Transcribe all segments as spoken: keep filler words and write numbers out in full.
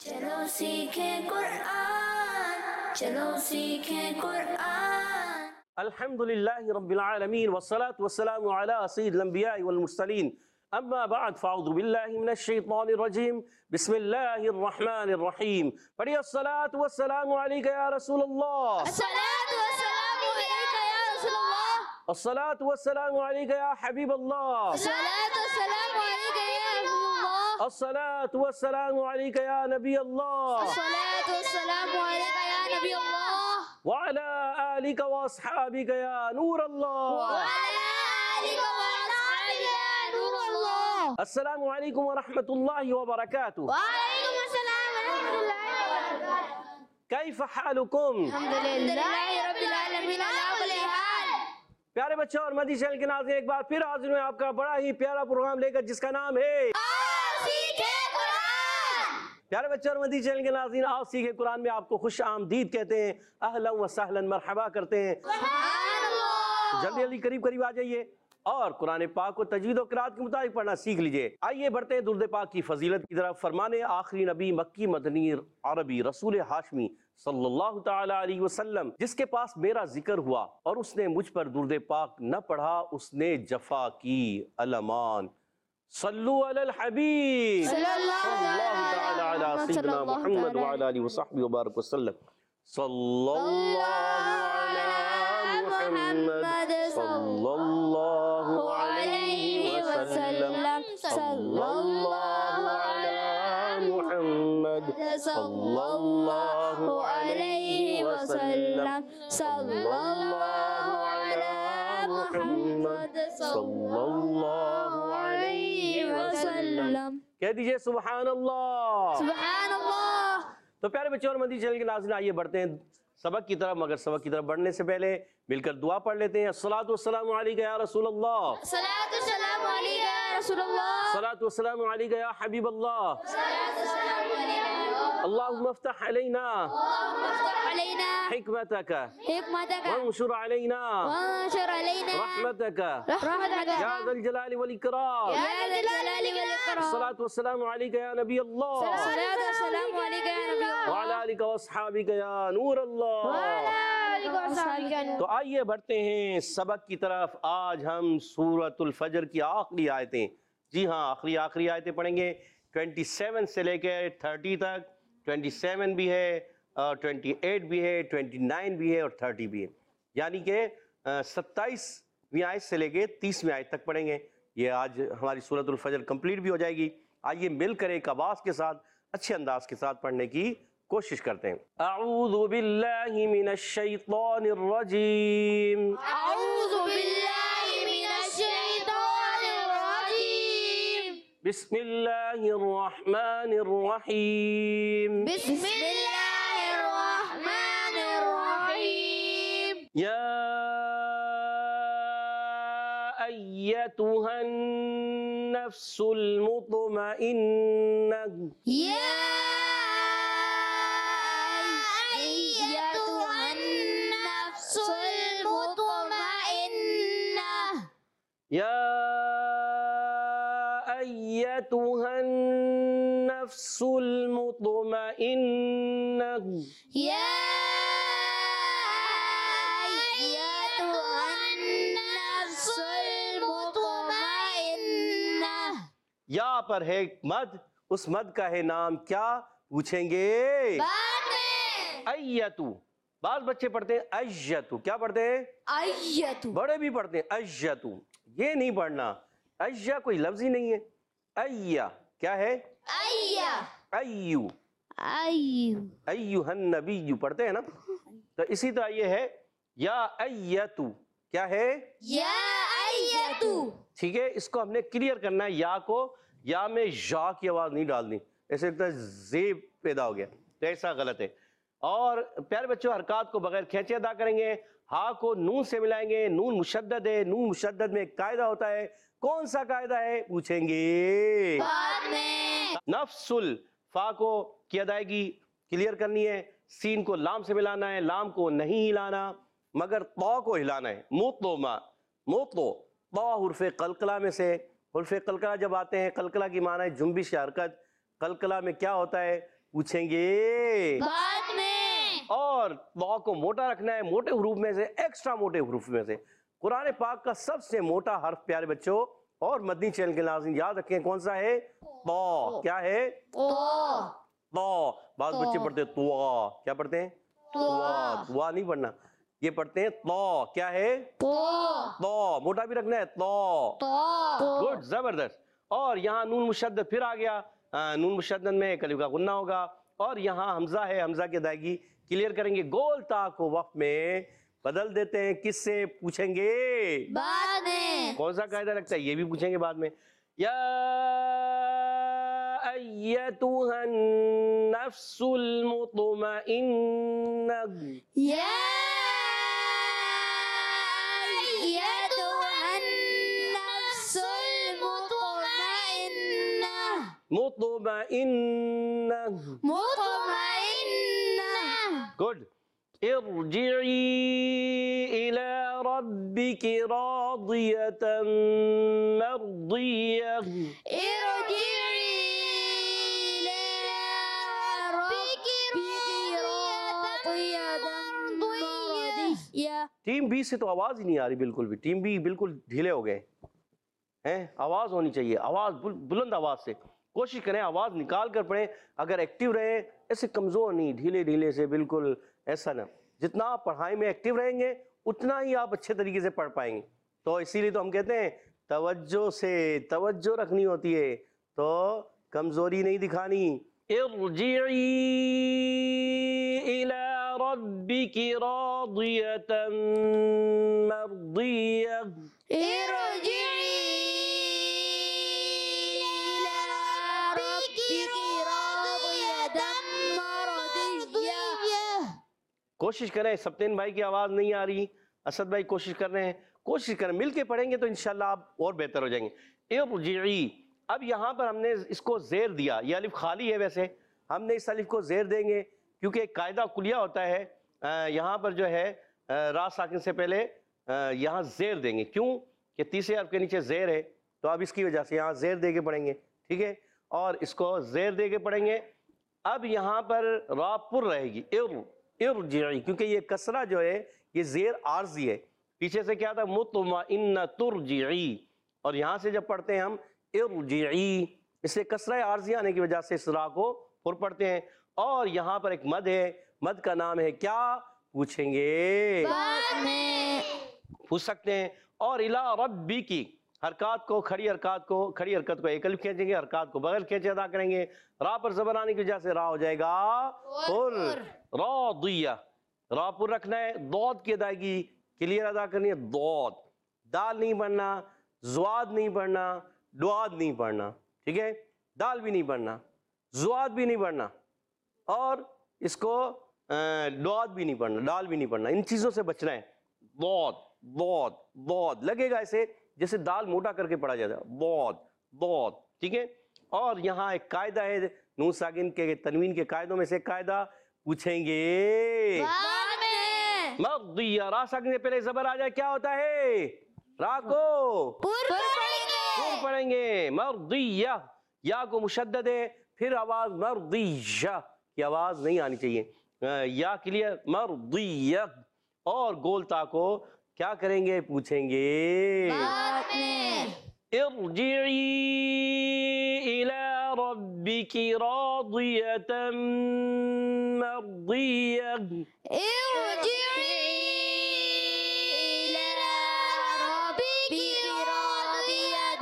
چلو سیکھیں قرآن، چلو سیکھیں قرآن۔ الحمدللہ رب العالمین والصلاة والسلام علی سید الانبیاء والمرسلین، اما بعد فاعوذ باللہ من الشیطان الرجیم، بسم اللہ الرحمن الرحیم۔ پڑھیے الصلاة والسلام علیکہ یا رسول اللہ، الصلاة والسلام علیکہ یا رسول اللہ، الصلاة والسلام علیکہ یا حبیب اللہ، الصلاة والسلام علیکہ یا رسول اللہ، الصلاة والسلام علیکہ یا نبی اللہ، الصلاة والسلام علیکہ یا نبی اللہ، وعلی آلک واصحابک یا نور اللہ، وعلی آلک واصحابک یا نور اللہ۔ السلام علیکم ورحمۃ اللہ وبرکاتہ۔ وعلیکم السلام ورحمۃ اللہ وبرکاتہ۔ کیف حالکم؟ الحمدللہ رب العالمین علی کل حال۔ پیارے بچوں اور مدی چینل کے ناظرین، ایک بار پھر حاضر ہوئے آپ کا بڑا ہی پیارا پروگرام لے کر، جس کا نام ہے آؤ سیکھیں قرآن۔ پیارے بچوں اور مدی چینل کے ناظرین، آؤ سیکھیں قرآن میں آپ کو خوش آمدید کہتے ہیں، اہلا و سہلا مرحبا کرتے ہیں۔ سبحان اللہ۔ جلدی جلدی قریب قریب آ جائیے اور قرآن پاک کو تجوید و قرآت کے مطابق پڑھنا سیکھ لیجئے۔ آئیے بڑھتے ہیں درود پاک کی فضیلت کی طرف۔ فرمانے آخری نبی مکی مدنی عربی رسول ہاشمی صلی اللہ تعالی علیہ وسلم، جس کے پاس میرا ذکر ہوا اور اس نے مجھ پر درود پاک نہ پڑھا، اس نے جفا کی۔ الامان صلو علی الحبیب صلی اللہ تعالی علی سیدنا محمد وعلی آلہ وصحبہ وبارک وسلم۔ صلی اللہ علی محمد صلی اللہ علیہ وسلم، صلی اللہ علی محمد صلی اللہ علیہ وسلم، صلی اللہ علی محمد صلی اللہ علیہ وسلم۔ کہہ دیجئے سبحان اللہ۔ سبحان اللہ۔ تو پیارے بچوں اور مدی چینل کے ناظرین، آئیے بڑھتے ہیں سبق کی طرف، مگر سبق کی طرف بڑھنے سے پہلے مل کر دعا پڑھ لیتے ہیں۔ الصلاۃ والسلام علیکہ یا رسول اللہ، الصلاۃ والسلام علیکہ یا رسول اللہ، الصلاۃ والسلام علیکہ یا حبیب اللہ، الصلاۃ والسلام علیکہ اللہم افتح علینا اللہم افتح علینا حکمتک حکمتک وانشر علینا وانشر علینا رحمتک رحمتک یا ذا الجلال والاکرام۔ یا ذا الجلال والاکرام۔ الصلاۃ والسلام علیکہ یا نبی اللہ، الصلاۃ والسلام علیکہ یا نبی اللہ، وعلی آلک واصحابک یا نور اللہ۔ وعلی آلک واصحابک یا نور۔ تو آئیے بڑھتے ہیں سبق کی طرف۔ آج ہم سورۃ الفجر کی آخری آیتیں، جی ہاں آخری آخری آیتیں پڑھیں گے، ٹوئنٹی سیون سے لے کے تھرٹی تک۔ ٹوئنٹی سیون بھی ہے اور ٹوئنٹی ایٹ بھی ہے، ٹوئنٹی نائن بھی ہے اور تھرٹی بھی ہے، یعنی کہ ستائیسویں آیت سے لے کے تیسویں آیت تک پڑھیں گے۔ یہ آج ہماری سورۃ الفجر کمپلیٹ بھی ہو جائے گی۔ آئیے مل کر ایک آواز کے ساتھ، اچھے انداز کے ساتھ پڑھنے کی کوشش کرتے ہیں۔ اعوذ باللہ من الشیطان الرجیم، اعوذ باللہ من الشیطان الرجیم، بسم اللہ الرحمن الرحیم، بسم اللہ الرحمن الرحیم۔ یا ایتها النفس المطمئنہ، یا ایتها النفس المطمئنہ، یا ایتها النفس المطمئنہ، یا ایتها النفس المطمئنہ۔ یا پر ہے مد، اس مد کا ہے نام کیا پوچھیں گے؟ باتیں۔ ایتو، بعض بچے پڑھتے ہیں ایتو، کیا پڑھتے ہیں؟ ایتو۔ بڑے بھی پڑھتے ہیں ایتو، یہ نہیں پڑھنا، ایہ کوئی لفظ ہی نہیں ہے۔ ایہ کیا ہے؟ ایہ ایو، ایو ایوہ النبی پڑھتے ہیں نا، تو اسی طرح یہ ہے یا ایتو، کیا ہے؟ یا ایتو۔ ٹھیک ہے، اس کو ہم نے کلیئر کرنا ہے، یا کو یا میں یا کی آواز نہیں ڈالنی، ایسے لگتا ہے زیب پیدا ہو گیا، تو ایسا غلط ہے۔ اور پیارے بچوں حرکات کو بغیر کھینچے ادا کریں گے۔ ہا کو نون سے ملائیں گے، نون مشدد ہے، نون مشدد میں ایک قاعدہ ہوتا ہے، کون سا قاعدہ ہے پوچھیں گے؟ بعد میں۔ نفس الفا کو کی ادائیگی کلیئر کرنی ہے، سین کو لام سے ملانا ہے، لام کو نہیں ہلانا مگر طا کو ہلانا ہے۔ موتوما، موتو، طا حرف قلقلہ میں سے، حرف قلقلہ جب آتے ہیں، قلقلہ کی معنی ہے جنبش یا حرکت۔ قلقلہ میں کیا ہوتا ہے پوچھیں گے بعد میں. اور دعا کو موٹا رکھنا ہے موٹے حروف میں سے ایکسٹرا موٹے حروف میں سے. قرآن پاک کا سب سے موٹا حرف پیارے بچوں اور مدنی چینل کے ناظرین یاد رکھیں کون سا ہے؟ طا. کیا ہے؟ طا. طا. بعض بچے پڑھتے ہیں طوا. کیا پڑھتے ہیں؟ طوا. طوا نہیں پڑھنا, یہ پڑھتے ہیں طا. کیا ہے؟ طا. طا. موٹا بھی رکھنا ہے طا. طا. گڈ, زبردست. اور یہاں نون مشدد پھر آ گیا. نون مشدد میں ایک الف کا غنہ ہوگا اور یہاں حمزہ ہے, حمزہ کی ادائیگی کلیئر کریں گے. گول تا کو وقف میں بدل دیتے ہیں, کس سے پوچھیں گے؟ بعد میں. کون سا قاعدہ لگتا ہے؟ یہ بھی پوچھیں گے بعد میں. یا ایتھا النفس المطمئنہ. یا ایتھا النفس المطمئنہ. مطمئنہ. مطمئنہ. گڈ. ارجعی الی ربک راضیۃ مرضیہ. ارجعی إلى ربك راضية مرضية. ٹیم بی سے تو آواز ہی نہیں آ رہی بالکل بھی. ٹیم بی بالکل ڈھیلے ہو گئے ہیں. آواز ہونی چاہیے, آواز بلند آواز سے کوشش کریں, آواز نکال کر پڑھیں. اگر ایکٹیو رہیں, ایسے کمزور نہیں, ڈھیلے ڈھیلے سے بالکل ایسا نہ. جتنا آپ پڑھائی میں ایکٹیو رہیں گے اتنا ہی آپ اچھے طریقے سے پڑھ پائیں گے. تو اسی لیے تو ہم کہتے ہیں توجہ سے توجہ رکھنی ہوتی ہے, تو کمزوری نہیں دکھانی. ارجعی الی ربک راضیۃ مرضیہ. ارجعي إلى ربك راضية مرضية. کوشش کریں. سبتین بھائی کی آواز نہیں آ رہی, اسد بھائی کوشش کر رہے ہیں. کوشش کریں, مل کے پڑھیں گے تو انشاءاللہ آپ اور بہتر ہو جائیں گے. ارجعی. اب یہاں پر ہم نے اس کو زیر دیا, یہ الف خالی ہے, ویسے ہم نے اس الف کو زیر دیں گے کیونکہ ایک قاعدہ کلیہ ہوتا ہے. یہاں پر جو ہے را ساکن سے پہلے یہاں زیر دیں گے. کیوں کہ تیسرے حرف کے نیچے زیر ہے, تو اب اس کی وجہ سے یہاں زیر دے کے پڑھیں گے. ٹھیک ہے, اور اس کو زیر دے کے پڑھیں گے. اب یہاں پر را پر رہے گی. ار ارجعی, کیونکہ یہ کسرہ جو ہے یہ زیر عارضی ہے. پیچھے سے کیا تھا؟ مطمئنہ ترجعی. اور یہاں سے جب پڑھتے ہیں ہم ارجعی, اس سے کسرہ عارضی آنے کی وجہ سے اس را کو پر پڑھتے ہیں. اور یہاں پر ایک مد ہے, مد کا نام ہے کیا؟ پوچھیں گے. بعد میں. پوچھ سکتے ہیں. اور الی ربی کی حرکات کو, کھڑی حرکات کو, کھڑی حرکت کو ایک الف کھینچیں گے, حرکات کو بغل کھینچے ادا کریں گے. را پر زبر آنے کی وجہ سے را ہو جائے گا پر. راضیہ, را پر رکھنا ہے. ضاد کی ادائیگی کلیئر ادا کرنی ہے. ضاد, دال نہیں پڑھنا, زواد نہیں پڑھنا, ڈواد نہیں پڑھنا. ٹھیک ہے, دال بھی نہیں پڑھنا, زواد بھی نہیں پڑھنا, اور اس کو ڈواد بھی نہیں پڑھنا, ڈال بھی نہیں پڑھنا. ان چیزوں سے بچنا ہے. ضاد ضاد ضاد لگے گا ایسے جیسے دال موٹا کر کے پڑھا جاتا ہے. ضاد ضاد. ٹھیک ہے. اور یہاں ایک قاعدہ ہے نون ساکن کے تنوین کے قاعدوں میں سے ایک قاعدہ پوچھیں گے. بعد میں. مرضیہ, را ساکن سے پہلے زبر آ جائے کیا ہوتا ہے؟ را کو پر پڑھیں گے. پر پڑھیں گے. مرضیہ, یا کو مشدد ہے, پھر آواز مرضیہ کی آواز نہیں آنی چاہیے. یا کلیئر. مرضیہ. اور گول تا کو کیا کریں گے؟ پوچھیں گے. بعد میں. ارجعی الی ربک راضیۃ مرضیہ. ارجعي إلى ربك راضية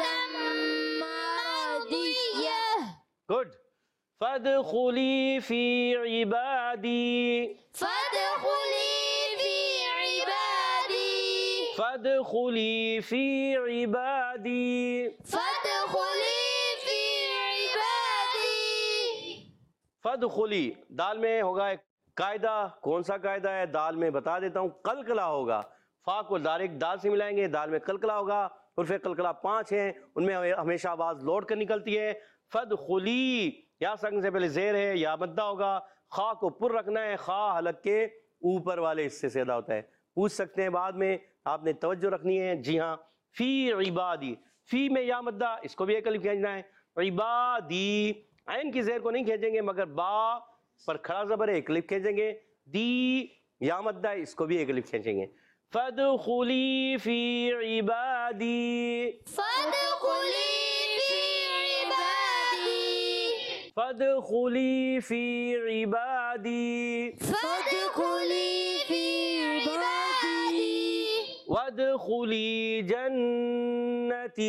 مرضية. گڈ. فادخلی فی عبادی. فادخلي في عبادي. فادخلی فی عبادی. فادخلي في عبادي. فادخلی, دال میں ہوگا ایک قاعدہ. کون سا قاعدہ ہے؟ دال میں بتا دیتا ہوں. قلقلہ ہوگا. فا کو ڈائریکٹ دال سے ملائیں گے, دال میں قلقلہ ہوگا. حروف قلقلہ پانچ ہیں, ان میں ہمیشہ آواز لوٹ کر نکلتی ہے. فادخلی, یا ساکن سے پہلے زیر ہے, یا مدہ ہوگا. خا کو پر رکھنا ہے, خا حلق کے اوپر والے حصے سے ادا ہوتا ہے. پوچھ سکتے ہیں بعد میں, آپ نے توجہ رکھنی ہے. جی ہاں. فی عبادی, فی میں یا مدہ, اس کو بھی ایک الف کھینچنا ہے. عبادی, عین کی زیر کو نہیں کھینچیں گے مگر با پر کھڑا زبر ہے ایک الف کھینچیں گے، دی یا مدہ ہے اس کو بھی ایک الف کھینچیں گے۔ فادخلی فی عبادی، فادخلی فی عبادی، فادخلی فی عبادی، فادخلی فی عبادی، وادخلی جنتی،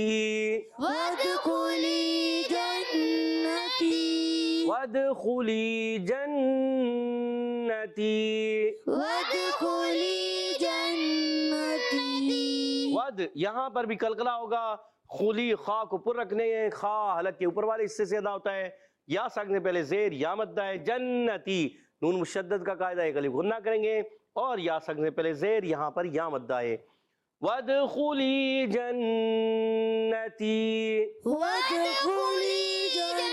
وادخلی جنتی، وادخلی جنتی، وادخلی جنتی۔ ود یہاں پر بھی قلقلہ ہوگا، خلی خا کو پر رکھنے ہیں، خا حلق کے اوپر والے حصے سے ادا ہوتا ہے، یا ساکن سے پہلے زیر یا مدہ ہے، جنتی نون مشدد کا قاعدہ ایک الف غنہ کریں گے، اور یا ساکن سے پہلے زیر یہاں پر یا مدہ ہے۔ وادخلی جنتی، وادخلی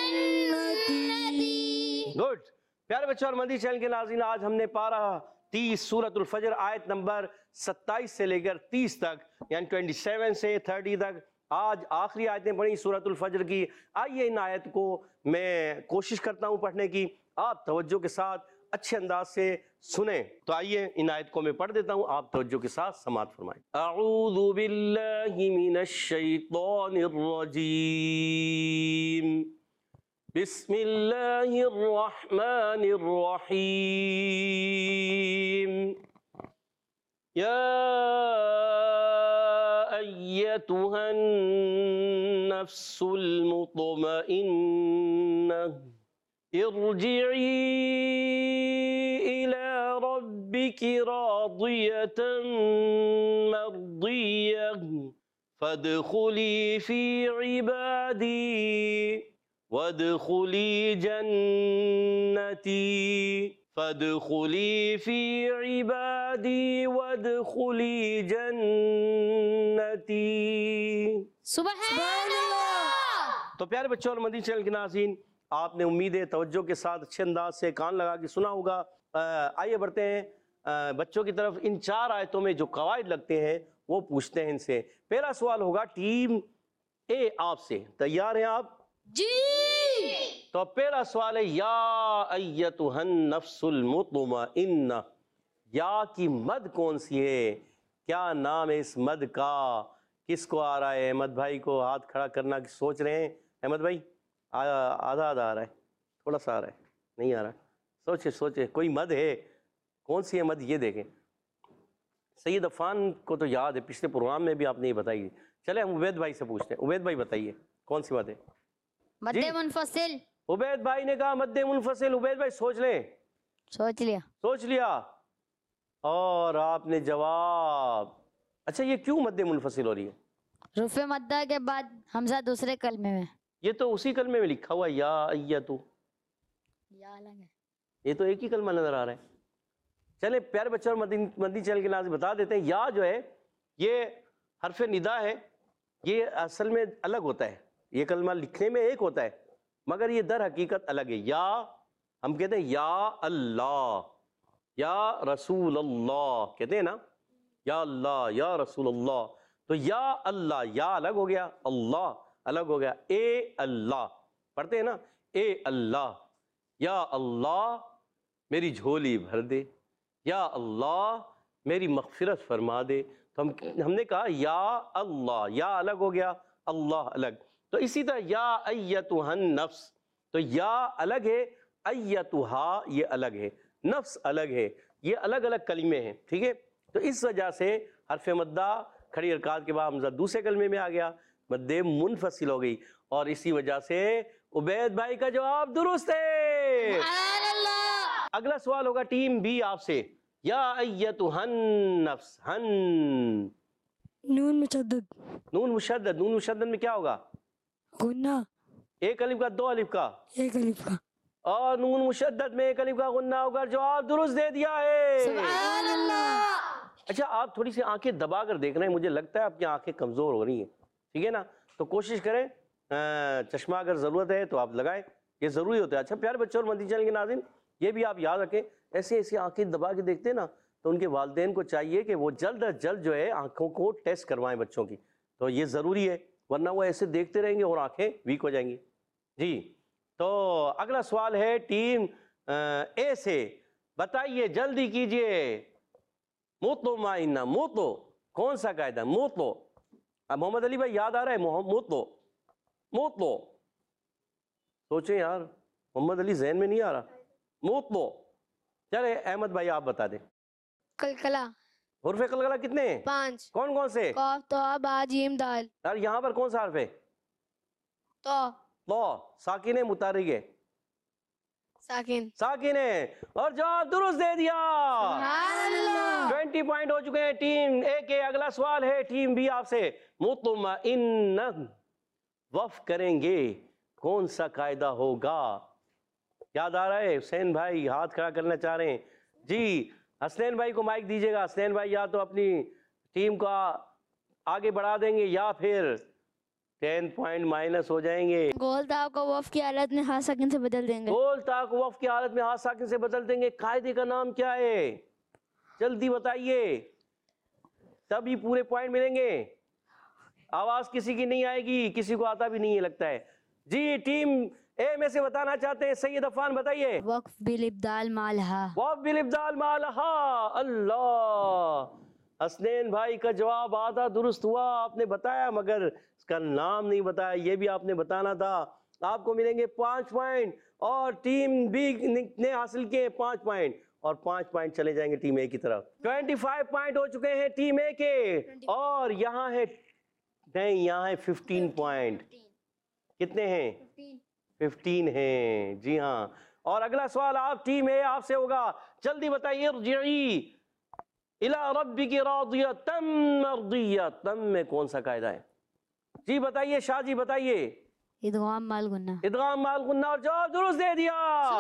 جنتی۔ گڈ پیارے بچوں اور مدنی چینل کے ناظرین، آج ہم نے پارہ تیس سورۃ الفجر آیت نمبر ستائیس سے لے کر تیس تک یعنی ٹوئنٹی سیون سے تھرٹی تک آج آخری آیتیں پڑھی سورۃ الفجر کی۔ آئیے ان آیت کو میں کوشش کرتا ہوں پڑھنے کی، آپ توجہ کے ساتھ اچھے انداز سے سنیں۔ تو آئیے ان آیت کو میں پڑھ دیتا ہوں، آپ توجہ کے ساتھ سماعت فرمائیں۔ اعوذ باللہ من الشیطان الرجیم، بسم اللہ الرحمن الرحیم، یا ایتها النفس المطمئنہ ارجعی الی ربک راضیۃ مرضیہ فادخلی فی عبادی وادخلی جنتی، فادخلی فی عبادی وادخلی جنتی۔ سبحان اللہ۔ تو پیارے بچوں اور مدنی چینل کے ناظرین، آپ نے امید ہے توجہ کے ساتھ اچھے انداز سے کان لگا کے سنا ہوگا۔ آئیے بڑھتے ہیں بچوں کی طرف۔ ان چار آیتوں میں جو قواعد لگتے ہیں وہ پوچھتے ہیں ان سے۔ پہلا سوال ہوگا ٹیم اے آپ سے، تیار ہیں آپ؟ جی۔ تو پہلا سوال ہے یا ایتها النفس المطمئنہ، یا کی مد کون سی ہے؟ کیا نام ہے اس مد کا؟ کس کو آ رہا ہے؟ احمد بھائی کو ہاتھ کھڑا کرنا کی سوچ رہے ہیں؟ احمد بھائی آدھا آدھا آ رہا ہے، تھوڑا سا آ رہا ہے، نہیں آ رہا؟ سوچے سوچے کوئی مد ہے، کون سی ہے مد؟ یہ دیکھیں، سید عفان کو تو یاد ہے، پچھلے پروگرام میں بھی آپ نے یہ بتائی۔ چلے ہم عبید بھائی سے پوچھتے ہیں۔ عبید بھائی بتائیے کون سی مد ہے؟ مد منفصل۔ عبید بھائی نے کہا مد منفصل۔ عبید بھائی سوچ لیں۔ سوچ لیا۔ سوچ لیا اور آپ نے جواب، اچھا یہ کیوں مد منفصل ہو رہی ہے؟ رفع مدہ کے بعد حمزہ دوسرے کلمے میں۔ یہ تو اسی کلمے میں لکھا ہوا ہے یا ایتو، یا الگ ہے، یہ تو ایک ہی کلمہ نظر آ رہا ہے۔ چلے پیارے بچوں اور مدنی چینل کے ناظرین بتا دیتے ہیں، یا جو ہے یہ حرف ندا ہے، یہ اصل میں الگ ہوتا ہے، یہ کلمہ لکھنے میں ایک ہوتا ہے مگر یہ در حقیقت الگ ہے۔ یا ہم کہتے ہیں یا اللہ، یا رسول اللہ کہتے ہیں نا، یا اللہ یا رسول اللہ، تو یا اللہ یا الگ ہو گیا، اللہ الگ ہو گیا۔ اے اللہ پڑھتے ہیں نا، اے اللہ، یا اللہ میری جھولی بھر دے، یا اللہ میری مغفرت فرما دے۔ تو ہم ہم نے کہا یا اللہ، یا الگ ہو گیا، اللہ الگ۔ تو اسی طرح یا ایتها النفس، تو یا الگ ہے، ایتها یہ الگ ہے، نفس الگ ہے، یہ الگ الگ کلمے ہیں، ٹھیک ہے؟ تو اس وجہ سے حرف مدہ کھڑی حرکات کے بعد حمزہ دوسرے کلمے میں آ گیا، مد منفصل ہو گئی، اور اسی وجہ سے عبید بھائی کا جواب درست ہے۔ سبحان اللہ۔ اگلا سوال ہوگا ٹیم بی آپ سے، یا ایتها النفس، ہن نون مشدد، نون مشدد، نون مشدد میں کیا ہوگا؟ غنہ، ایک الف کا، دو الف کا، ایک الف کا۔ اور نون مشدد میں ایک الف کا غنہ ہوگا۔ جواب درست دے دیا ہے۔ سبحان اللہ۔ اچھا آپ تھوڑی سی آنکھیں دبا کر دیکھ رہے ہیں، مجھے لگتا ہے آپ کی آنکھیں کمزور ہو رہی ہیں، ٹھیک ہے نا؟ تو کوشش کریں، چشمہ اگر ضرورت ہے تو آپ لگائیں، یہ ضروری ہوتا ہے۔ اچھا پیارے بچوں اور مدنی چینل کے ناظرین، یہ بھی آپ یاد رکھیں، ایسے ایسی آنکھیں دبا کے دیکھتے ہیں نا، تو ان کے والدین کو چاہیے کہ وہ جلد از جلد جو ہے آنکھوں کو ٹیسٹ کروائیں بچوں کی، تو یہ ضروری ہے، ورنہ وہ ایسے دیکھتے رہیں گے اور آنکھیں ویک ہو جائیں گی۔ جی تو اگلا سوال ہے ٹیم اے سے، بتائیے جلدی کیجئے، مطمئنہ، موتو کون سا قاعدہ؟ موتو، اب محمد علی بھائی یاد آ رہا ہے؟ موتو، موتو، سوچیں یار، محمد علی ذہن میں نہیں آ رہا، موتو، چلے احمد بھائی آپ بتا دیں۔ کلکلا، حرف قلقلہ کتنے ہیں؟ پانچ، کون کون سے؟ قاف تو با جیم دال، یار یہاں پر کون سا حرف ہے؟ تو تو ساکن ہے متحرک ہے؟ ساکن، ساکن ہے، اور جواب درست دے دیا، سبحان اللہ۔ ٹوینٹی پوائنٹ ہو چکے ہیں ٹیم اے کے۔ اگلا سوال ہے ٹیم بی آپ سے، مطمئن وف کریں گے کون سا قاعدہ ہوگا؟ یاد آ رہا ہے؟ حسین بھائی ہاتھ کھڑا کرنا چاہ رہے ہیں، جی حسنین بھائی کو مائک دیجیے گا۔ حسنین بھائی یا تو اپنی ٹیم کو آگے بڑھا دیں گے یا پھر ٹین پوائنٹ مائنس ہو جائیں گے۔ گول تاؤ کو وف کی حالت میں ہاں ساکن سے بدل دیں گے۔ گول تا کو وف کی حالت میں ہاتھ ساکن سے بدل دیں گے، قاعدے کا نام کیا ہے؟ جلدی بتائیے، تبھی پورے پوائنٹ ملیں گے۔ آواز کسی کی نہیں آئے گی، کسی کو آتا بھی نہیں ہے لگتا ہے۔ جی ٹیم اے میں سے بتانا چاہتے ہیں سید عفان، بتائیے۔ وقف بالابدال مالہا، وقف بالابدال مالہا، اللہ، حسنین بھائی کا جواب آدھا درست ہوا، آپ نے بتایا مگر اس کا نام نہیں بتایا، یہ بھی آپ نے بتانا تھا۔ آپ کو ملیں گے پانچ پوائنٹ، اور ٹیم بی نے حاصل کیے پانچ پوائنٹ، اور پانچ پوائنٹ چلے جائیں گے ٹیم اے کی طرف۔ ٹوینٹی فائیو پوائنٹ ہو چکے ہیں ٹیم اے کے، اور یہاں ہے نہیں یہاں ہے ففٹین پوائنٹ، کتنے ہیں؟ ففٹین ہیں، جی ہاں۔ اور اگلا سوال آپ ٹیم اے آپ سے ہوگا، جلدی بتائیے، ارجعی الی ربک راضیۃ مرضیۃ میں کون سا قاعدہ ہے؟ جی بتائیے، شاہ جی بتائیے۔ ادغام مال گنہ، ادغام مال غنہ، اور جواب درست دے دیا،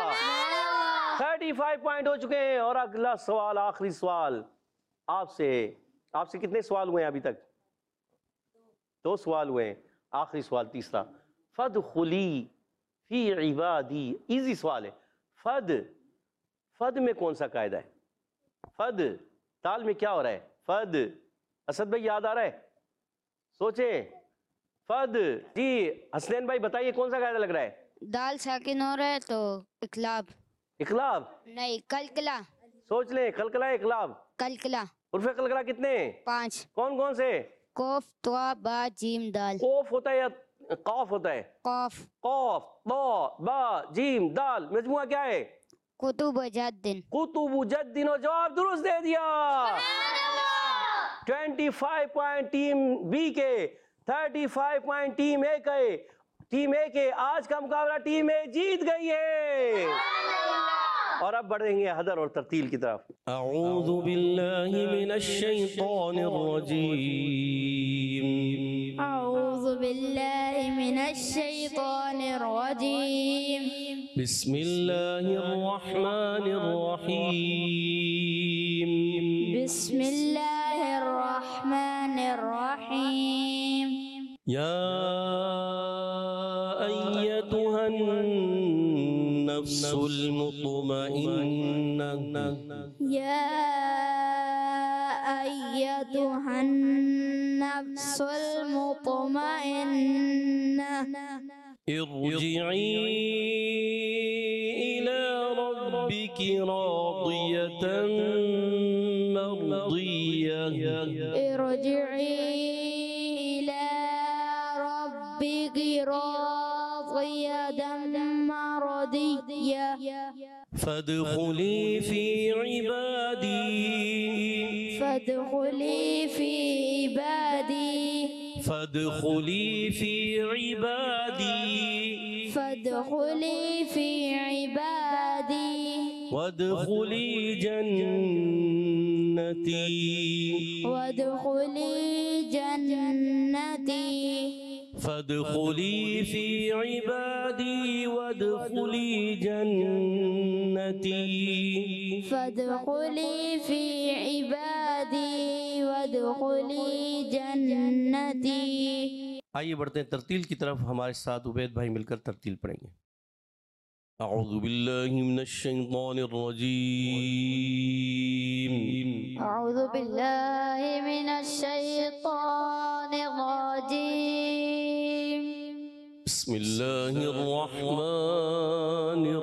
تھرٹی فائیو پوائنٹ ہو چکے ہیں۔ اور اگلا سوال، آخری سوال آپ سے، آپ سے کتنے سوال ہوئے ہیں ابھی تک؟ دو سوال ہوئے ہیں، آخری سوال تیسرا، فادخلی فی عبادی، ایزی سوال ہے۔ فد، فد میں کون سا قاعدہ ہے؟ فد، تال میں کیا ہو رہا ہے؟ فد، اسد بھائی یاد آ رہا ہے؟ سوچیں، فد، جی حسنین بھائی بتائیے کون سا قاعدہ لگ رہا ہے؟ دال ساکن ہو رہا ہے تو اقلاب، اقلاب، نہیں کلکلا، سوچ لیں، قلقلہ اقلاب۔ کلکلا، حرف قلقلہ کتنے ہیں؟ پانچ، کون کون سے؟ کوف تو با جیم دال، قوف ہوتا ہے یا قاف ہوتا ہے؟ قاف، قاف، طا، با، جیم، دال، مجموعہ کیا ہے؟ کتب جد، کتب جد، اور جواب درست دے دیا، twenty five point team B کے، thirty five point team A کے۔ ٹیم اے کے آج کا مقابلہ ٹیم اے جیت گئی ہے، اور اب بڑھیں گے حدر اور ترتیل کی طرف۔ اعوذ باللہ من الشیطان الرجیم، اعوذ باللہ من الشیطان الرجیم، بسم اللہ الرحمن الرحیم، بسم اللہ الرحمن الرحیم، یا ایتها النفس المطمئنہ، یا ایتها النفس المطمئنہ، ارجعی الی ربک راضیۃ مرضیہ، ارجعی الی ربک راضیۃ مرضیہ، فادخلی فی عبادی، فادخلی فی عبادی، فادخلی فی عبادی، فادخلی فی عبادی، وادخلی جنتی، وادخلی جنتی، فادخلی فی عبادی، وادخلی جنتی، فادخلی فی عبادی، وادخلی جنتی۔ آئیے بڑھتے ہیں ترتیل کی طرف، ہمارے ساتھ عبید بھائی مل کر ترتیل پڑھیں گے۔ اعوذ باللہ من الشیطان الرجیم، اعوذ باللہ من الشیطان الرجیم، بسم اللہ الرحمن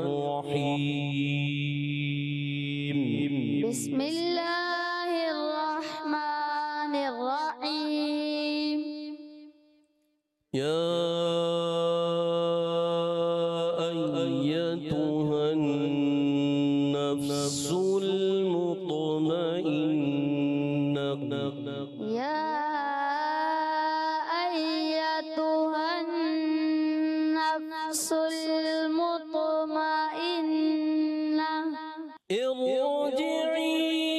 الرحیم بسم اللہ الرحمن الرحیم یا ایتها النفس المطمئنہ یا ایتها النفس المطمئنہ ارجعی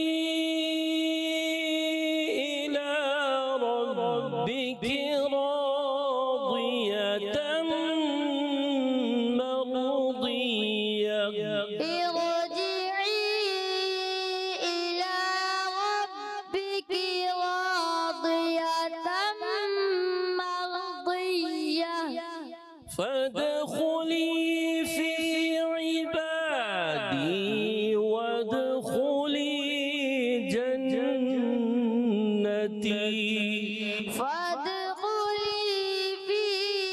إلى ربك راضية مرضية ارجعی إلى ربك راضية مرضية فادخلي في عبادي وادخلي جنتي فادخلي في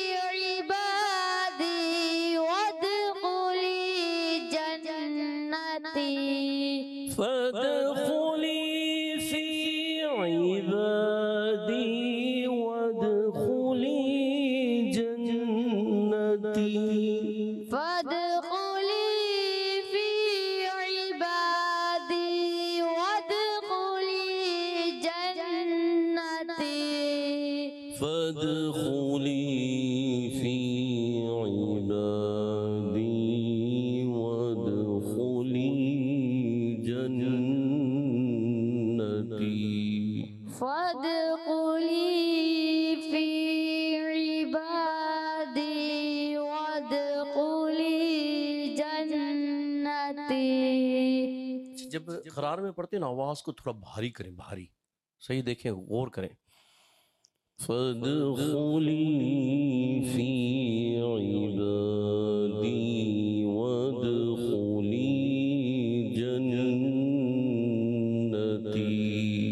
عبادي وادخلي جنتي فادخلي في عبادي وادخلي جنتي فادخلي في عبادي وادخلي جنتي فادخلي في عبادي وادخلي جنتي فادخلي في عبادي وادخلي جنتي جب قرار میں پڑھتے ہیں نا آواز کو تھوڑا بھاری کریں بھاری صحیح دیکھیں غور کریں فادخلی فی عبادی وادخلی جنتی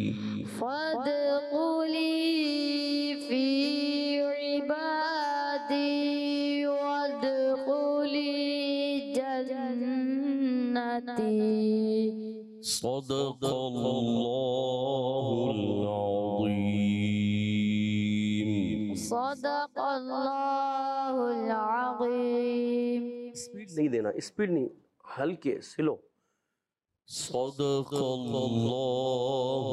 فادخلي في عبادي وادخلي جنتي صدق اللہ العظیم صدق اللہ العظیم اسپیڈ نہیں دینا اسپیڈ نہیں ہلکے سلو صدق اللہ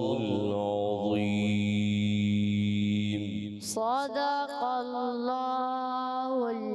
العظیم صدق اللہ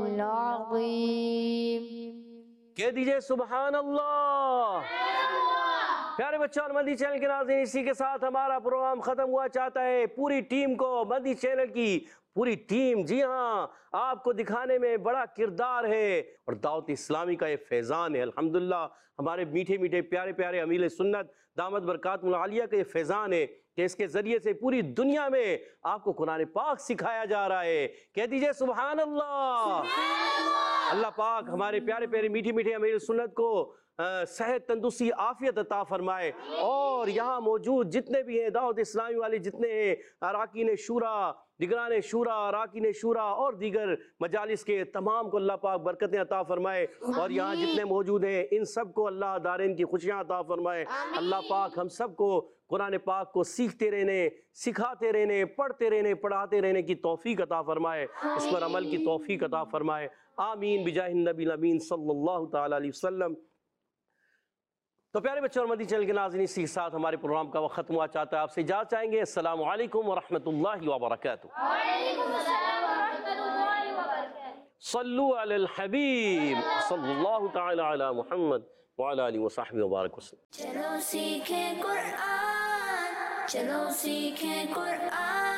العظیم کہہ دیجئے سبحان اللہ پیارے بچوں اور مدنی چینل کے ناظرین اسی کے ساتھ ہمارا پروگرام ختم ہوا چاہتا ہے پوری ٹیم کو مدنی چینل کی پوری ٹیم جی ہاں آپ کو دکھانے میں بڑا کردار ہے اور دعوت اسلامی کا یہ فیضان ہے الحمدللہ ہمارے میٹھے میٹھے پیارے پیارے امیل سنت دامت برکاتہ العالیہ کا یہ فیضان ہے کہ اس کے ذریعے سے پوری دنیا میں آپ کو قرآن پاک سکھایا جا رہا ہے کہہ دیجئے سبحان اللہ اللہ پاک ہمارے پیارے پیارے میٹھے میٹھے امیل سنت کو صحت تندرستی عافیت عطا فرمائے اور یہاں موجود جتنے بھی ہیں دعوت اسلامی والے جتنے ہیں اراکین شورا نگران شورا اراکین شورا اور دیگر مجالس کے تمام کو اللہ پاک برکتیں عطا فرمائے اور یہاں جتنے موجود ہیں ان سب کو اللہ دارین کی خوشیاں عطا فرمائے اللہ پاک ہم سب کو قرآن پاک کو سیکھتے رہنے سکھاتے رہنے پڑھتے رہنے پڑھاتے رہنے کی توفیق عطا فرمائے اس پر عمل کی توفیق عطا فرمائے آمین بجاہ النبی الامین صلی اللہ تعالی علیہ وسلم تو پیارے بچوں اور مدنی چینل کے ناظرین اسی کے ساتھ ہمارے پروگرام کا وقت ختم ہوا چاہتا ہے آپ سے اجازت چاہیں گے السلام علیکم ورحمۃ اللہ وبرکاتہ وعلیکم السلام ورحمۃ اللہ وبرکاتہ صلو علی الحبیب صلی اللہ تعالی علی محمد وعلی آلہ وصحبہ وبارک وسلم چلو سیکھیں قرآن چلو سیکھیں قرآن